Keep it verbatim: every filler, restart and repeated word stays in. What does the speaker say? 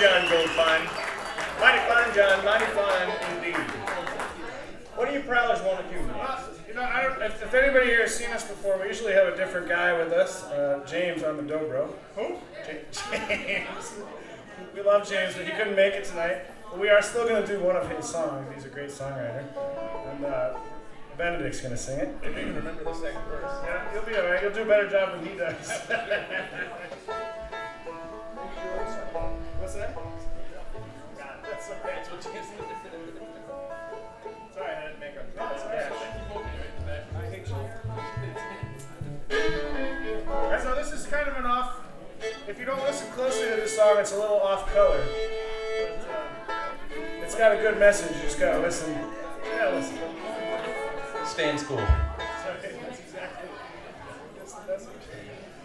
John Goldfine. Mighty fine, John. Mighty fine indeed. What do you prowlers want to do next? Well, you know, I don't, if, if anybody here has seen us before, we usually have a different guy with us. Uh, James on the dobro. Who? James. We love James, but he couldn't make it tonight. But we are still going to do one of his songs. He's a great songwriter. And uh, Benedict's going to sing it. I didn't even remember the second verse. Yeah, he'll be all right. He'll do a better job than he does. What's that? That's all right. That's what James did. Sorry, I had to make a No, it's all right. I hate you. And so this is kind of an off, if you don't listen closely to this song, it's a little off color. But, uh, it's got a good message, you just gotta listen. You gotta listen. Stay in school.